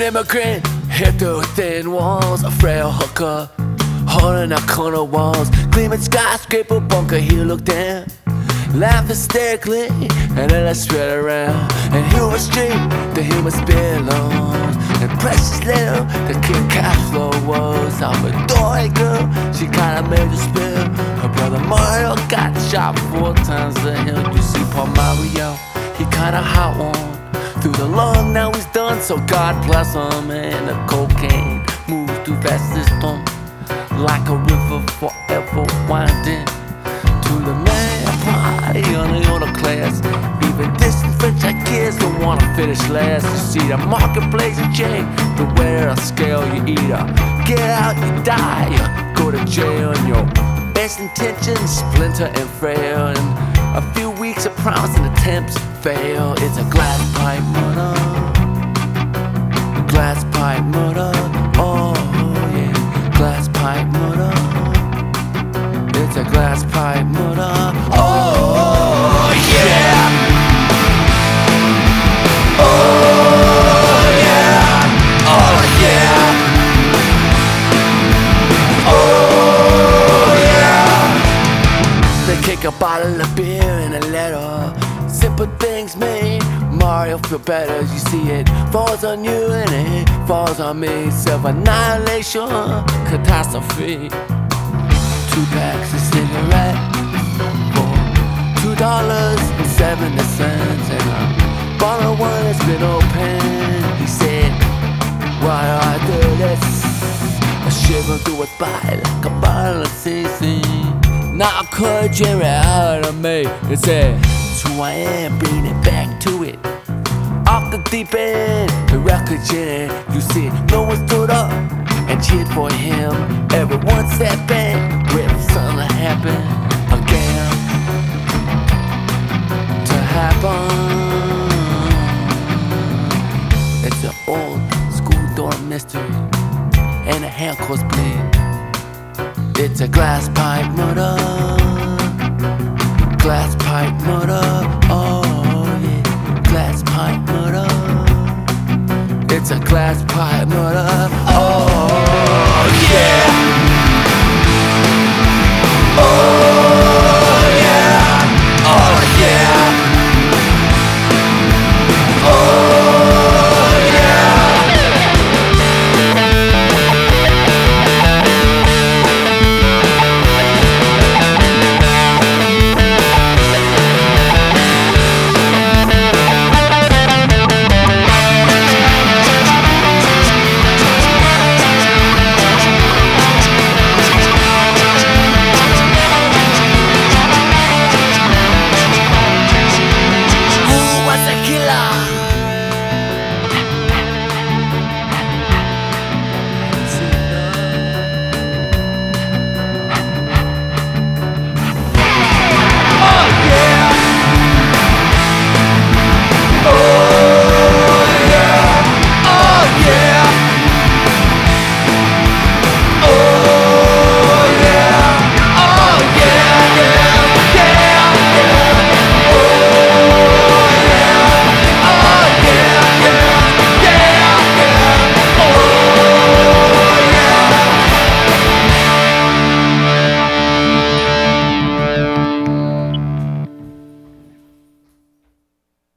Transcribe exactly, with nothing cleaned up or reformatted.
immigrant hit through thin walls, a frail hooker holding up corner walls, gleaming skyscraper bunker. He looked down, laughed hysterically, and then I spread around. And Human Street, the humans belong, and precious little, the kid cash flow was. Salvador girl, she kinda made a spill. Her brother Mario got shot four times to him. You see Paul Mario, he kinda hot one through the lung, now he's done, so God bless him. And the cocaine moves through that system like a river forever winding to the man party on the other class. Even disenfranchised kids don't wanna finish last. You see the marketplace change, the way of scale. You either get out, you die, you go to jail, and your best intentions splinter and frail. And a few weeks of promising attempts fail. It's a glass pipe murder, glass pipe murder. Oh yeah, glass pipe murder. It's a glass pipe murder. Oh yeah. Oh yeah. Oh yeah. Oh yeah. They kick a bottle of beer in a letter. Simple things made Mario feel better. You see it falls on you and it falls on me. Self-annihilation, catastrophe. Two packs of cigarettes for two dollars and seventy cents, and a bottle of wine has been opened. He said, why do I do this? A shiver through his body like a bottle of C C. Now I cut Jerry out of me. It said, it's who I am, bring it back to it. Off the deep end, the record jam. You see, no one stood up and cheered for him. Everyone sat back, waiting for something to happen again. To happen. It's an old school door mystery, and a hand close bleed. It's a glass pipe murder. Glass pipe murder. Oh yeah, glass pipe murder. It's a glass pipe murder.